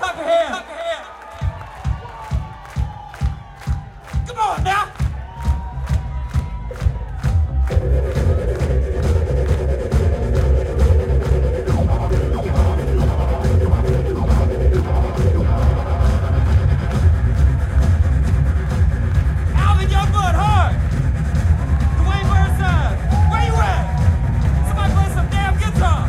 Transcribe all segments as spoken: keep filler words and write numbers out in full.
clap your hands. Clap your hands. Come on now. Alvin Youngblood, hard. Dwayne Burnside, where you at? Somebody play some damn guitar.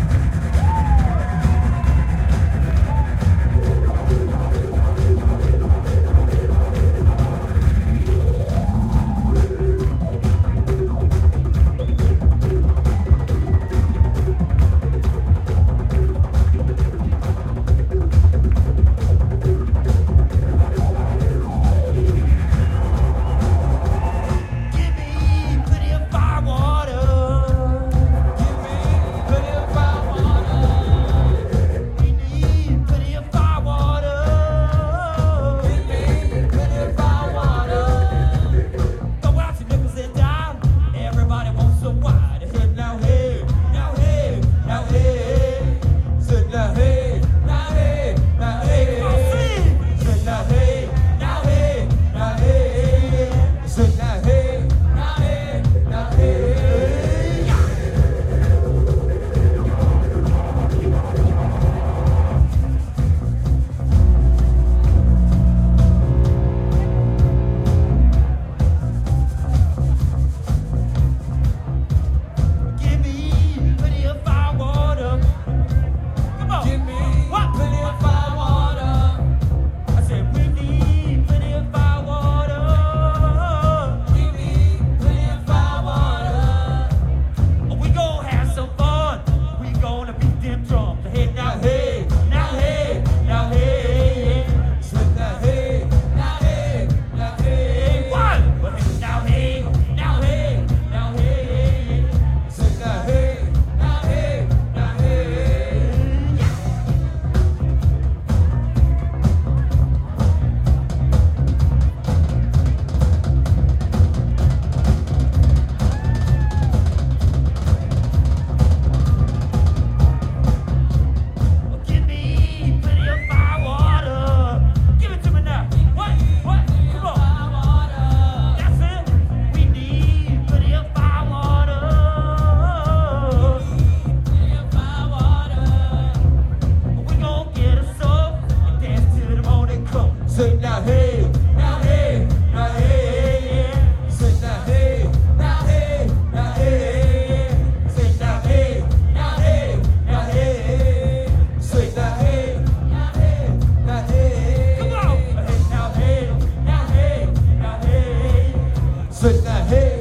Say now hey, now hey, now hey, yeah. Say now hey, now hey, now hey. Say now hey, now hey, now hey. Say now hey, now hey, now hey. Come on, hey now hey, now hey, now hey. Say now hey.